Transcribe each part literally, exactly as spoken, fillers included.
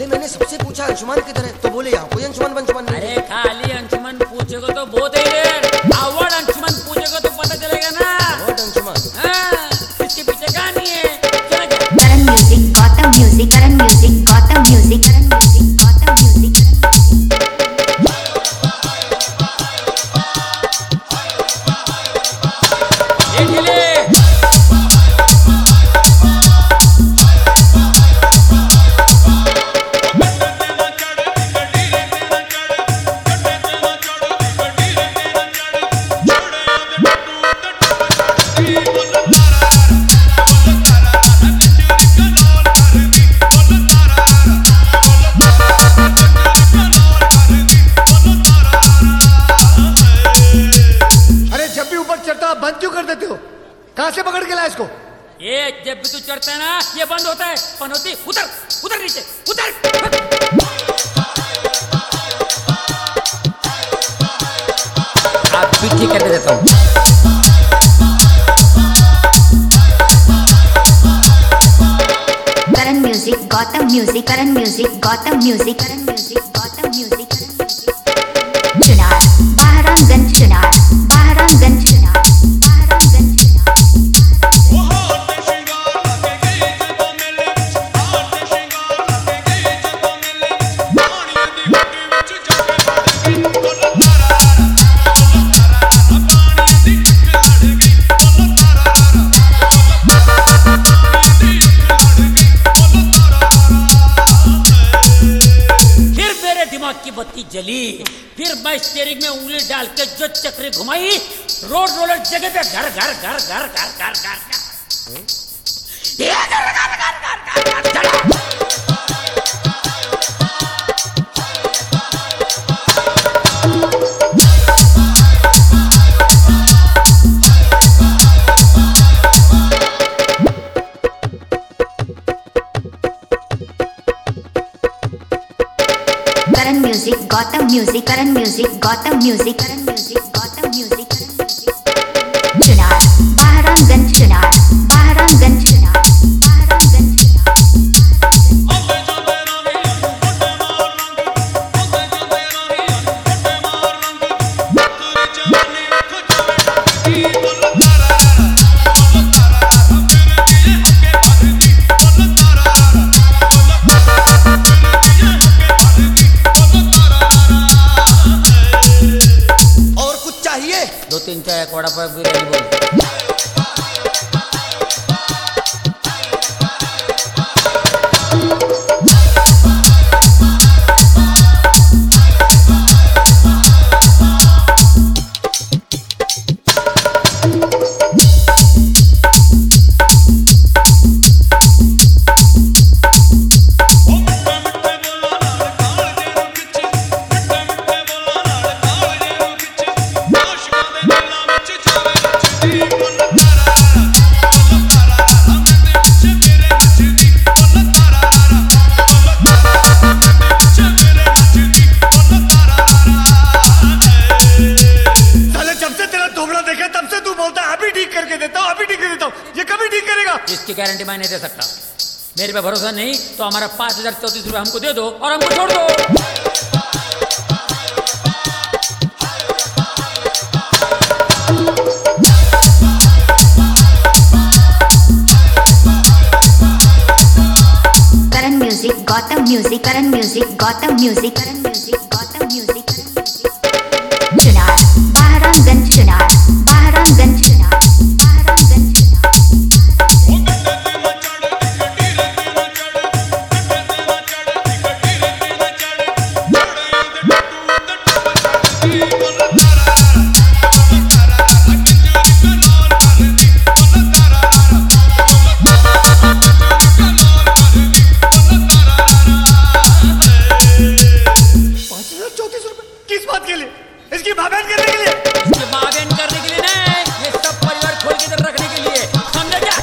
पहले मैंने सबसे पूछा अंशुमान किधर है, तो बोले यहाँ कोई अंशुमान अंशुमान नहीं। अरे खाली अंशुमान पूछेगा तो बहुत है यार, अवार्ड अंशुमान पूछेगा तो पता चलेगा ना। अवार्ड अंशुमान, हाँ, इसके पीछे कहानी है। चलो जा। Karan music, Gautam music, Karan music, Gautam music, Karan music, Gautam music, ये ढीले। बंद क्यों कर देते हो? कहां से पकड़ के लाया इसको? ये जब भी तू चढ़ता है ना ये बंद होता है। पनौती उतर, उतर नीचे, उतर। आप भी ठीक करके देता हूँ। Karan music, Gautam music, Karan music, Gautam music, Karan music, Gautam music, Karan music. Chunar, Bahramganj Chunar, Bahramganj Chunar, Bahramganj Chunar. की बत्ती जली, फिर मैं स्टीयरिंग में उंगली डाल के जो चक्री घुमाई, रोड रोलर जगह पे घर घर घर घर घर घर घर ये घर घर घर घर घर चला। Karan music, Gautam music, Karan music, Gautam music, Karan music, Gautam music, Karan music. Chunar, Bahramganj Chunar, Bahramganj Chunar, Bahramganj Chunar. दो तीन चाय एक वड़ा पाव बिरयानी बोल। इसकी गारंटी मैं नहीं दे सकता। मेरे पे भरोसा नहीं तो हमारा पांच हजार चौतीस रुपये हमको दे दो और हमको छोड़ दो। Karan music, Gautam music, Karan music, Gautam music, Karan music, Gautam music, Karan music. Chunar, Bahramganj Chunar, Bahramganj Chunar, Bahramganj Chunar. किस बात के लिए? इसकी भावेन करने के लिए? इसकी भावेन करने के लिए नहीं, ये सब परिवार खोल के इधर रखने के लिए। समझे क्या?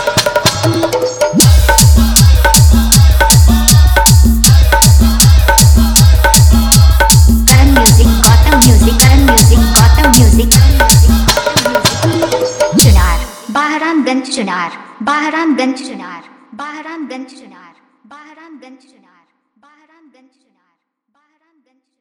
Karan music, Gautam music, Karan music, Gautam music, Karan music, Gautam music. Chunar, Bahramganj Chunar, Bahramganj Chunar, Bahramganj Chunar, Bahramganj Chunar. Bahramganj Chunar Bahramganj Chunar